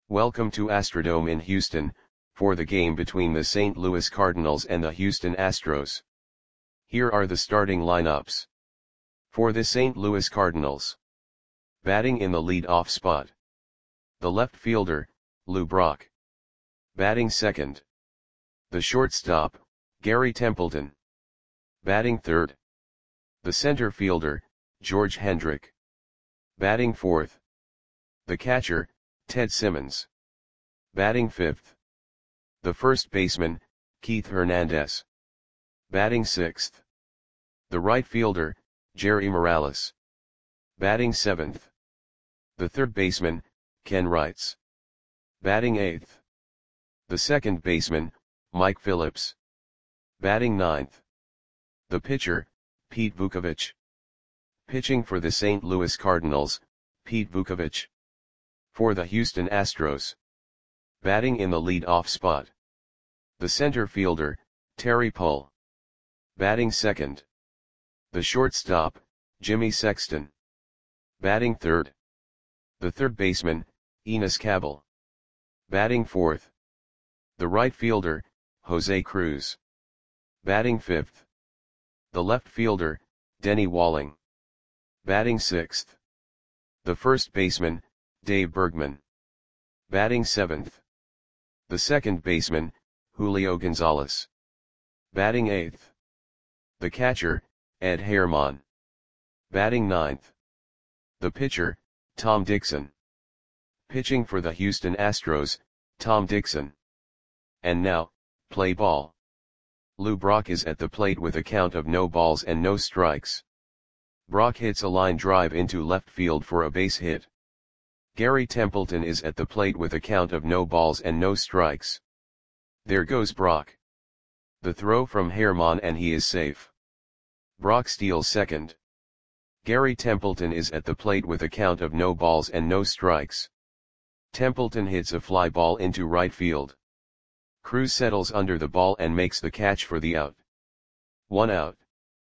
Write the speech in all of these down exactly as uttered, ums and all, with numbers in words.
Welcome to Astrodome in Houston, for the game between the Saint Louis Cardinals and the Houston Astros. Here are the starting lineups. For the Saint Louis Cardinals. Batting in the lead-off spot. The left fielder, Lou Brock. Batting second. The shortstop, Gary Templeton. Batting third. The center fielder, George Hendrick. Batting fourth. The catcher, Ted Simmons. Batting fifth. The first baseman, Keith Hernandez. Batting sixth. The right fielder, Jerry Morales. Batting seventh. The third baseman, Ken Wrights. Batting eighth. The second baseman, Mike Phillips. Batting ninth. The pitcher, Pete Vukovich. Pitching for the Saint Louis Cardinals, Pete Vukovich. For the Houston Astros. Batting in the lead-off spot. The center fielder, Terry Pull. Batting second. The shortstop, Jimmy Sexton. Batting third. The third baseman, Enos Cabell. Batting fourth. The right fielder, Jose Cruz. Batting fifth. The left fielder, Denny Walling. Batting sixth. The first baseman, Dave Bergman. Batting seventh. The second baseman, Julio Gonzalez. Batting eighth. The catcher, Ed Herman. Batting ninth. The pitcher, Tom Dixon. Pitching for the Houston Astros, Tom Dixon. And now, play ball. Lou Brock is at the plate with a count of no balls and no strikes. Brock hits a line drive into left field for a base hit. Gary Templeton is at the plate with a count of no balls and no strikes. There goes Brock. The throw from Herman and he is safe. Brock steals second. Gary Templeton is at the plate with a count of no balls and no strikes. Templeton hits a fly ball into right field. Cruz settles under the ball and makes the catch for the out. One out.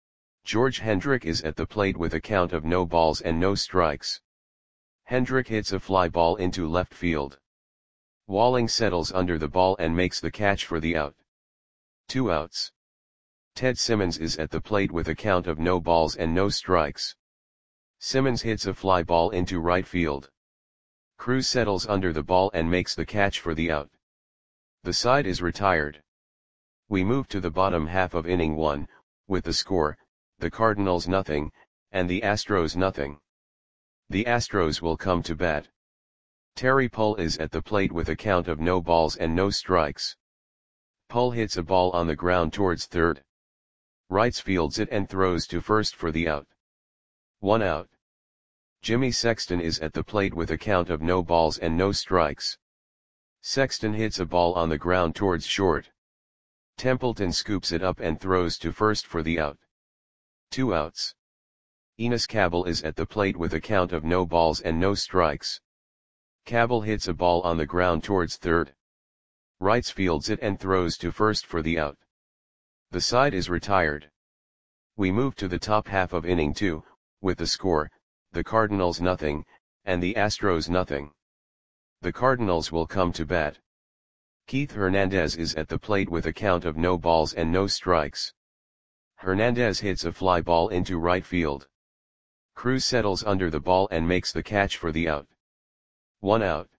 George Hendrick is at the plate with a count of no balls and no strikes. Hendrick hits a fly ball into left field. Walling settles under the ball and makes the catch for the out. Two outs. Ted Simmons is at the plate with a count of no balls and no strikes. Simmons hits a fly ball into right field. Cruz settles under the ball and makes the catch for the out. The side is retired. We move to the bottom half of inning one, with the score, the Cardinals nothing, and the Astros nothing. The Astros will come to bat. Terry Pull is at the plate with a count of no balls and no strikes. Pull hits a ball on the ground towards third. Wrights fields it and throws to first for the out. One out. Jimmy Sexton is at the plate with a count of no balls and no strikes. Sexton hits a ball on the ground towards short. Templeton scoops it up and throws to first for the out. Two outs. Enos Cabell is at the plate with a count of no balls and no strikes. Cabell hits a ball on the ground towards third. Wrights fields it and throws to first for the out. The side is retired. We move to the top half of inning two, with the score, the Cardinals nothing, and the Astros nothing. The Cardinals will come to bat. Keith Hernandez is at the plate with a count of no balls and no strikes. Hernandez hits a fly ball into right field. Cruz settles under the ball and makes the catch for the out. One out.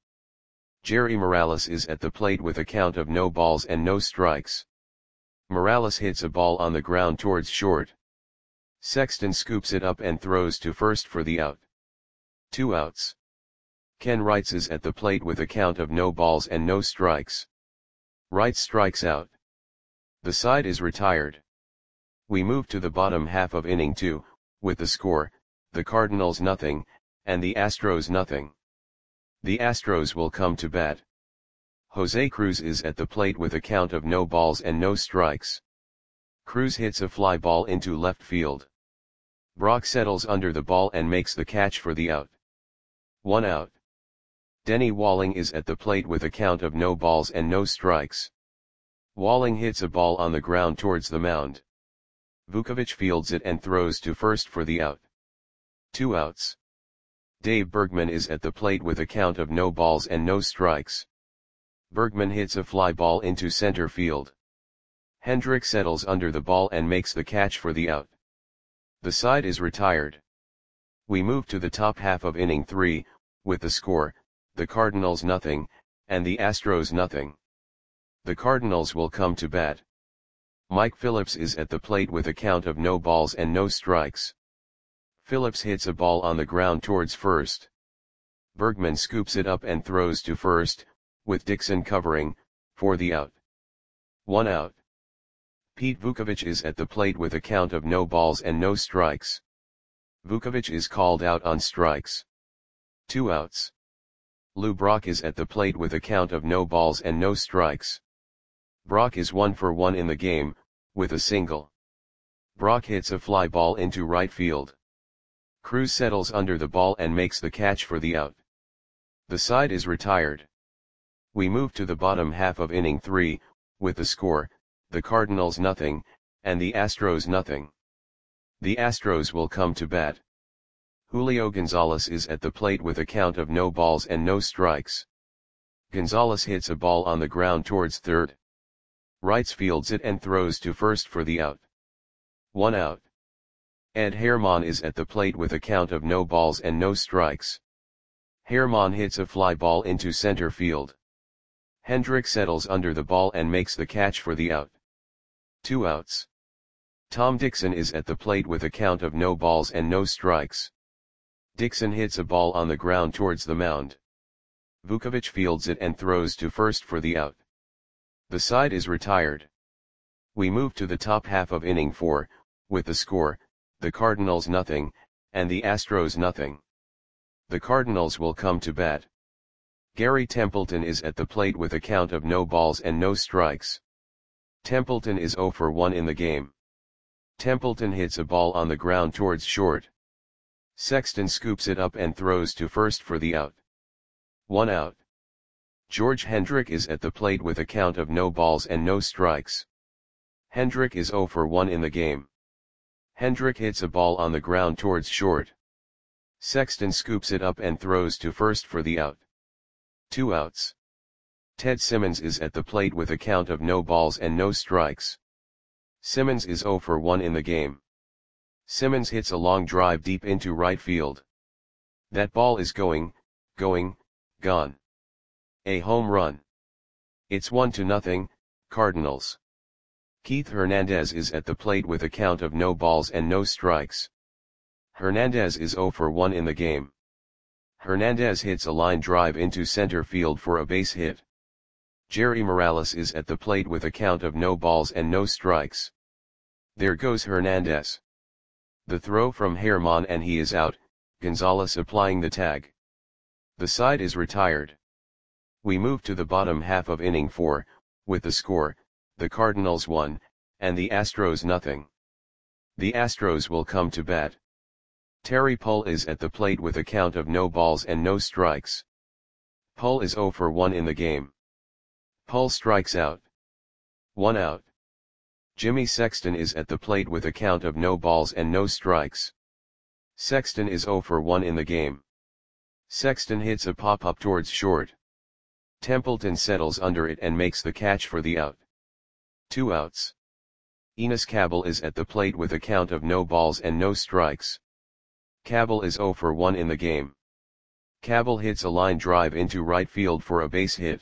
Jerry Morales is at the plate with a count of no balls and no strikes. Morales hits a ball on the ground towards short. Sexton scoops it up and throws to first for the out. Two outs. Ken Wrights is at the plate with a count of no balls and no strikes. Wrights strikes out. The side is retired. We move to the bottom half of inning two, with the score, the Cardinals nothing, and the Astros nothing. The Astros will come to bat. Jose Cruz is at the plate with a count of no balls and no strikes. Cruz hits a fly ball into left field. Brock settles under the ball and makes the catch for the out. One out. Denny Walling is at the plate with a count of no balls and no strikes. Walling hits a ball on the ground towards the mound. Vukovich fields it and throws to first for the out. Two outs. Dave Bergman is at the plate with a count of no balls and no strikes. Bergman hits a fly ball into center field. Hendrick settles under the ball and makes the catch for the out. The side is retired. We move to the top half of inning three, with the score, the Cardinals nothing, and the Astros nothing. The Cardinals will come to bat. Mike Phillips is at the plate with a count of no balls and no strikes. Phillips hits a ball on the ground towards first. Bergman scoops it up and throws to first, with Dixon covering, for the out. One out. Pete Vukovich is at the plate with a count of no balls and no strikes. Vukovich is called out on strikes. Two outs. Lou Brock is at the plate with a count of no balls and no strikes. Brock is one for one in the game, with a single. Brock hits a fly ball into right field. Cruz settles under the ball and makes the catch for the out. The side is retired. We move to the bottom half of inning three, with the score, the Cardinals nothing, and the Astros nothing. The Astros will come to bat. Julio Gonzalez is at the plate with a count of no balls and no strikes. Gonzalez hits a ball on the ground towards third. Wrights fields it and throws to first for the out. One out. Ed Herman is at the plate with a count of no balls and no strikes. Herman hits a fly ball into center field. Hendrick settles under the ball and makes the catch for the out. Two outs. Tom Dixon is at the plate with a count of no balls and no strikes. Dixon hits a ball on the ground towards the mound. Vukovich fields it and throws to first for the out. The side is retired. We move to the top half of inning four, with the score, the Cardinals nothing, and the Astros nothing. The Cardinals will come to bat. Gary Templeton is at the plate with a count of no balls and no strikes. Templeton is zero for one in the game. Templeton hits a ball on the ground towards short. Sexton scoops it up and throws to first for the out. One out. George Hendrick is at the plate with a count of no balls and no strikes. Hendrick is zero for one in the game. Hendrick hits a ball on the ground towards short. Sexton scoops it up and throws to first for the out. Two outs. Ted Simmons is at the plate with a count of no balls and no strikes. Simmons is zero for one in the game. Simmons hits a long drive deep into right field. That ball is going, going, gone. A home run. It's one to nothing, Cardinals. Keith Hernandez is at the plate with a count of no balls and no strikes. Hernandez is zero for one in the game. Hernandez hits a line drive into center field for a base hit. Jerry Morales is at the plate with a count of no balls and no strikes. There goes Hernandez. The throw from Herman and he is out, Gonzalez applying the tag. The side is retired. We move to the bottom half of inning four, with the score, the Cardinals one, and the Astros nothing. The Astros will come to bat. Terry Pull is at the plate with a count of no balls and no strikes. Pull is zero for one in the game. Pull strikes out. One out. Jimmy Sexton is at the plate with a count of no balls and no strikes. Sexton is zero for one in the game. Sexton hits a pop-up towards short. Templeton settles under it and makes the catch for the out. Two outs. Enos Cabell is at the plate with a count of no balls and no strikes. Cabell is zero for one in the game. Cabell hits a line drive into right field for a base hit.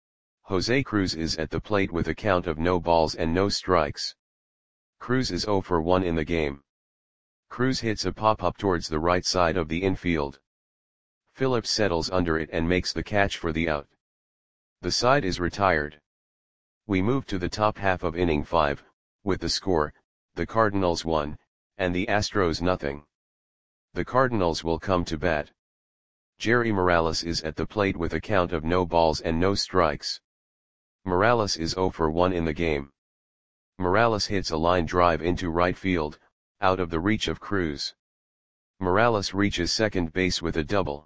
Jose Cruz is at the plate with a count of no balls and no strikes. Cruz is zero for one in the game. Cruz hits a pop-up towards the right side of the infield. Phillips settles under it and makes the catch for the out. The side is retired. We move to the top half of inning five, with the score, the Cardinals one, and the Astros nothing. The Cardinals will come to bat. Jerry Morales is at the plate with a count of no balls and no strikes. Morales is zero for one in the game. Morales hits a line drive into right field, out of the reach of Cruz. Morales reaches second base with a double.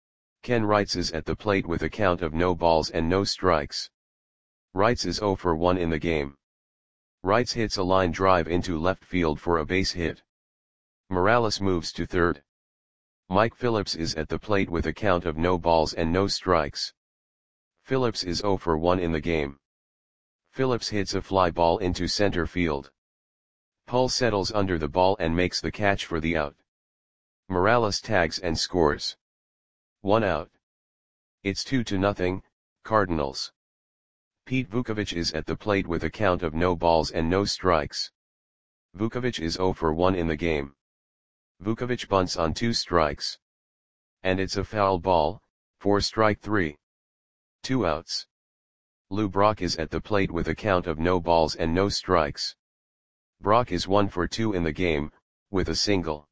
Ken Wrights is at the plate with a count of no balls and no strikes. Wrights is zero for one in the game. Wrights hits a line drive into left field for a base hit. Morales moves to third. Mike Phillips is at the plate with a count of no balls and no strikes. Phillips is zero for one in the game. Phillips hits a fly ball into center field. Pull settles under the ball and makes the catch for the out. Morales tags and scores. One out. It's two to nothing, Cardinals. Pete Vukovich is at the plate with a count of no balls and no strikes. Vukovich is zero for one in the game. Vukovich bunts on two strikes. And it's a foul ball, for strike three. Two outs. Lou Brock is at the plate with a count of no balls and no strikes. Brock is one for two in the game, with a single.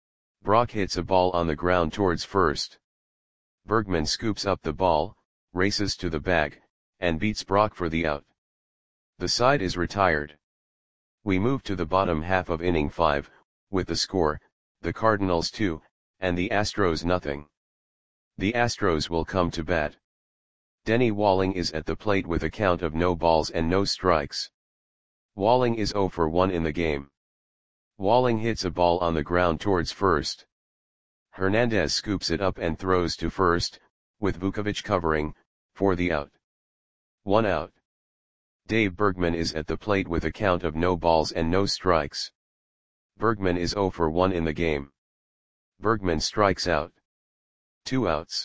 Brock hits a ball on the ground towards first. Bergman scoops up the ball, races to the bag, and beats Brock for the out. The side is retired. We move to the bottom half of inning five, with the score, the Cardinals two, and the Astros nothing. The Astros will come to bat. Denny Walling is at the plate with a count of no balls and no strikes. Walling is zero for one in the game. Walling hits a ball on the ground towards first. Hernandez scoops it up and throws to first, with Vukovich covering, for the out. One out. Dave Bergman is at the plate with a count of no balls and no strikes. Bergman is zero for one in the game. Bergman strikes out. Two outs.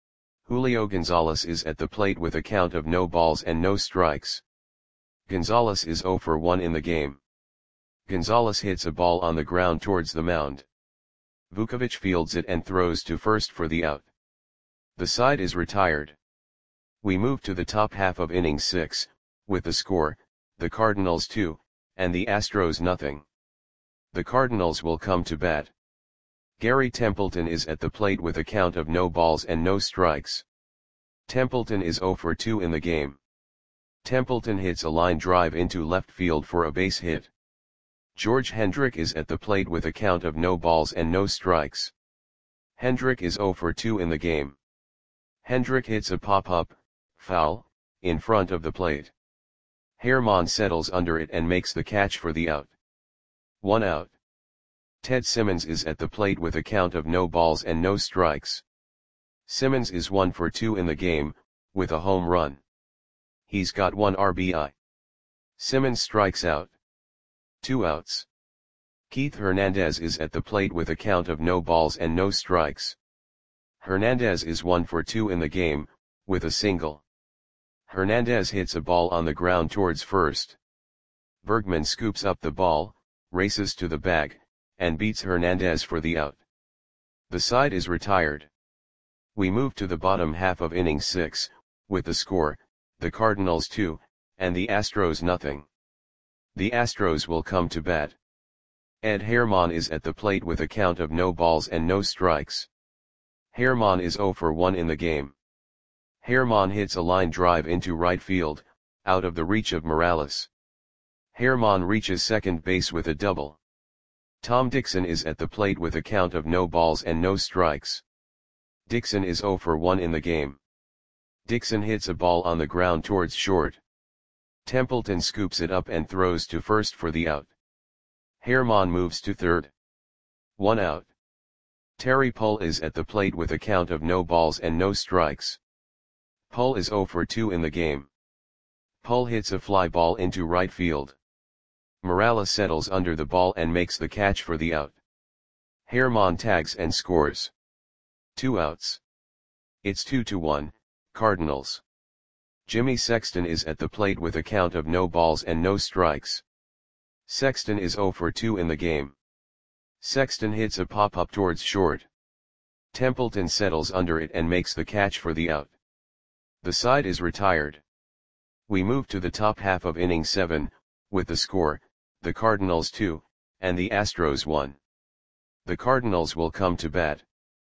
Julio Gonzalez is at the plate with a count of no balls and no strikes. Gonzalez is zero for one in the game. Gonzalez hits a ball on the ground towards the mound. Vukovich fields it and throws to first for the out. The side is retired. We move to the top half of inning six, with the score, the Cardinals two, and the Astros nothing. The Cardinals will come to bat. Gary Templeton is at the plate with a count of no balls and no strikes. Templeton is zero for two in the game. Templeton hits a line drive into left field for a base hit. George Hendrick is at the plate with a count of no balls and no strikes. Hendrick is zero for two in the game. Hendrick hits a pop-up, foul, in front of the plate. Herman settles under it and makes the catch for the out. One out. Ted Simmons is at the plate with a count of no balls and no strikes. Simmons is one for two in the game, with a home run. He's got one R B I. Simmons strikes out. Two outs. Keith Hernandez is at the plate with a count of no balls and no strikes. Hernandez is one for two in the game, with a single. Hernandez hits a ball on the ground towards first. Bergman scoops up the ball, races to the bag, and beats Hernandez for the out. The side is retired. We move to the bottom half of inning six, with the score, the Cardinals two, and the Astros nothing. The Astros will come to bat. Ed Herman is at the plate with a count of no balls and no strikes. Herman is zero for one in the game. Herman hits a line drive into right field, out of the reach of Morales. Herman reaches second base with a double. Tom Dixon is at the plate with a count of no balls and no strikes. Dixon is zero for one in the game. Dixon hits a ball on the ground towards short. Templeton scoops it up and throws to first for the out. Herman moves to third. One out. Terry Pull is at the plate with a count of no balls and no strikes. Pull is zero for two in the game. Pull hits a fly ball into right field. Morales settles under the ball and makes the catch for the out. Herman tags and scores. Two outs. It's two to one, Cardinals. Jimmy Sexton is at the plate with a count of no balls and no strikes. Sexton is zero for two in the game. Sexton hits a pop-up towards short. Templeton settles under it and makes the catch for the out. The side is retired. We move to the top half of inning seven, with the score, the Cardinals two, and the Astros one. The Cardinals will come to bat.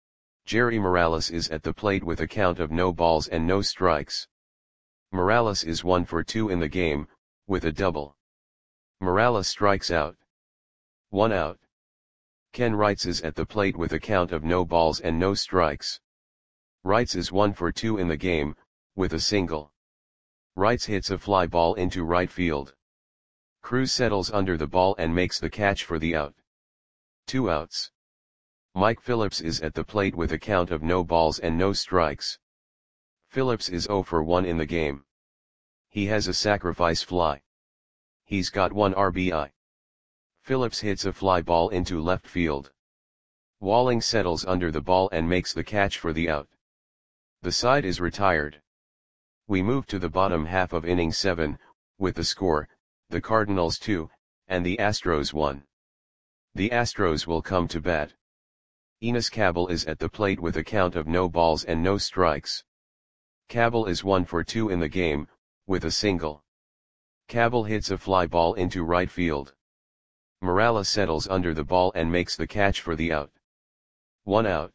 Jerry Morales is at the plate with a count of no balls and no strikes. Morales is one for two in the game, with a double. Morales strikes out. One out. Ken Wrights is at the plate with a count of no balls and no strikes. Wrights is one for two in the game, with a single. Wrights hits a fly ball into right field. Cruz settles under the ball and makes the catch for the out. Two outs. Mike Phillips is at the plate with a count of no balls and no strikes. Phillips is zero for one in the game. He has a sacrifice fly. He's got one R B I. Phillips hits a fly ball into left field. Walling settles under the ball and makes the catch for the out. The side is retired. We move to the bottom half of inning seven, with the score, the Cardinals two, and the Astros one. The Astros will come to bat. Enos Cabell is at the plate with a count of no balls and no strikes. Cabell is one for two in the game, with a single. Cabell hits a fly ball into right field. Morales settles under the ball and makes the catch for the out. One out.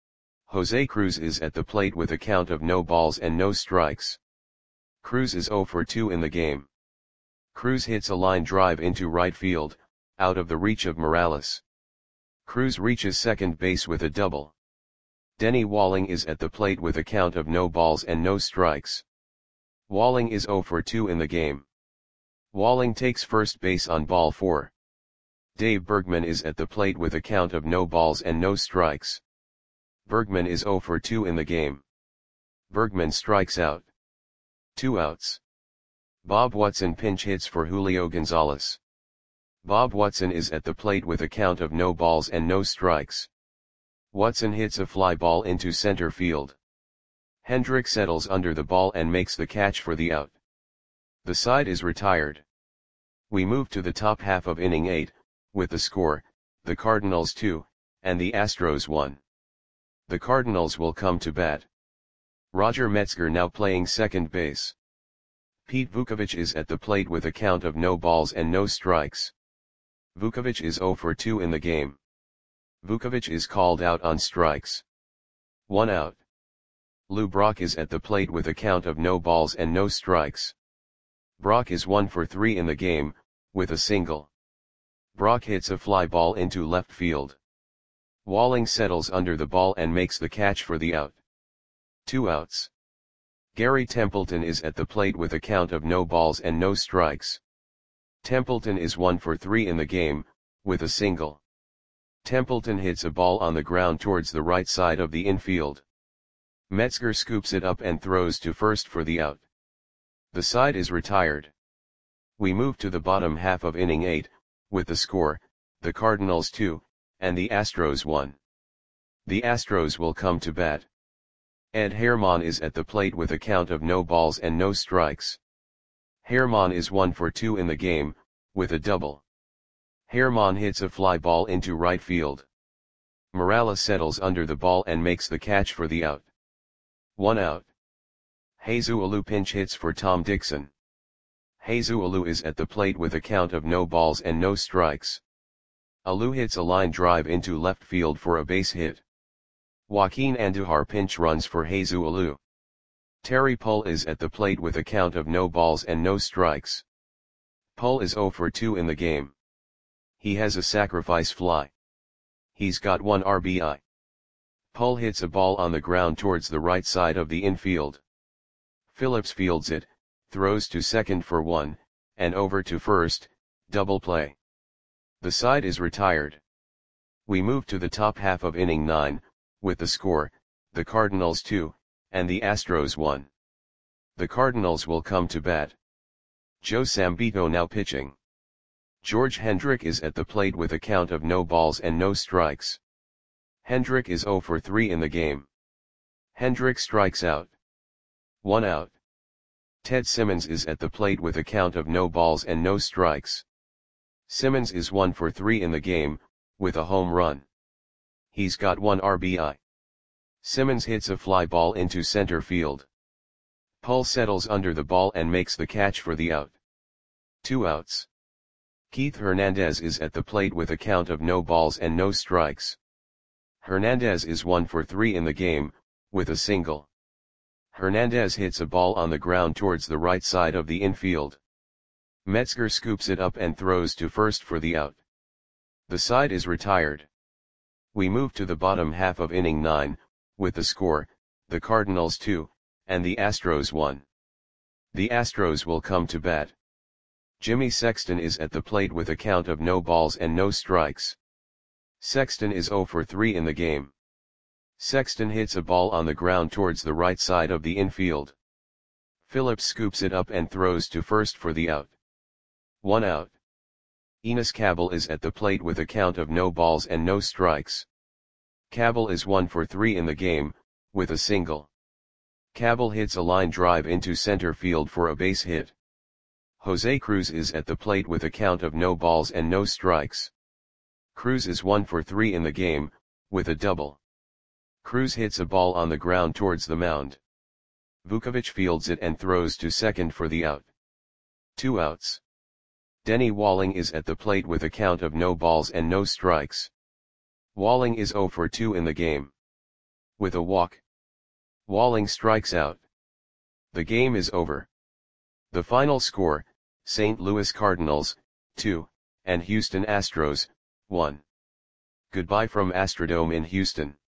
Jose Cruz is at the plate with a count of no balls and no strikes. Cruz is zero for two in the game. Cruz hits a line drive into right field, out of the reach of Morales. Cruz reaches second base with a double. Denny Walling is at the plate with a count of no balls and no strikes. Walling is zero for two in the game. Walling takes first base on ball four. Dave Bergman is at the plate with a count of no balls and no strikes. Bergman is zero for two in the game. Bergman strikes out. Two outs. Bob Watson pinch hits for Julio Gonzalez. Bob Watson is at the plate with a count of no balls and no strikes. Watson hits a fly ball into center field. Hendrick settles under the ball and makes the catch for the out. The side is retired. We move to the top half of inning eight, with the score, the Cardinals two, and the Astros one. The Cardinals will come to bat. Roger Metzger now playing second base. Pete Vukovich is at the plate with a count of no balls and no strikes. Vukovich is zero for two in the game. Vukovich is called out on strikes. One out. Lou Brock is at the plate with a count of no balls and no strikes. Brock is one for three in the game, with a single. Brock hits a fly ball into left field. Walling settles under the ball and makes the catch for the out. Two outs. Gary Templeton is at the plate with a count of no balls and no strikes. Templeton is one for three in the game, with a single. Templeton hits a ball on the ground towards the right side of the infield. Metzger scoops it up and throws to first for the out. The side is retired. We move to the bottom half of inning eight, with the score, the Cardinals two, and the Astros one. The Astros will come to bat. Ed Herman is at the plate with a count of no balls and no strikes. Herman is one for two in the game, with a double. Herman hits a fly ball into right field. Morales settles under the ball and makes the catch for the out. One out. Jesus Alou pinch hits for Tom Dixon. Jesus Alou is at the plate with a count of no balls and no strikes. Alou hits a line drive into left field for a base hit. Joaquin Andujar pinch runs for Jesus Alou. Terry Pull is at the plate with a count of no balls and no strikes. Pull is zero for two in the game. He has a sacrifice fly. He's got one R B I. Pull hits a ball on the ground towards the right side of the infield. Phillips fields it, throws to second for one, and over to first, double play. The side is retired. We move to the top half of inning nine, with the score, the Cardinals two, and the Astros one. The Cardinals will come to bat. Joe Sambito now pitching. George Hendrick is at the plate with a count of no balls and no strikes. Hendrick is zero for three in the game. Hendrick strikes out. One out. Ted Simmons is at the plate with a count of no balls and no strikes. Simmons is one for three in the game, with a home run. He's got one R B I. Simmons hits a fly ball into center field. Pull settles under the ball and makes the catch for the out. Two outs. Keith Hernandez is at the plate with a count of no balls and no strikes. Hernandez is one for three in the game, with a single. Hernandez hits a ball on the ground towards the right side of the infield. Metzger scoops it up and throws to first for the out. The side is retired. We move to the bottom half of inning nine, with the score, the Cardinals two, and the Astros one. The Astros will come to bat. Jimmy Sexton is at the plate with a count of no balls and no strikes. Sexton is zero for three in the game. Sexton hits a ball on the ground towards the right side of the infield. Phillips scoops it up and throws to first for the out. One out. Enos Cabell is at the plate with a count of no balls and no strikes. Cabell is one for three in the game, with a single. Cabell hits a line drive into center field for a base hit. Jose Cruz is at the plate with a count of no balls and no strikes. Cruz is one for three in the game, with a double. Cruz hits a ball on the ground towards the mound. Vukovich fields it and throws to second for the out. Two outs. Denny Walling is at the plate with a count of no balls and no strikes. Walling is zero for two in the game. With a walk. Walling strikes out. The game is over. The final score, Saint Louis Cardinals, two, and Houston Astros, one. Goodbye from Astrodome in Houston.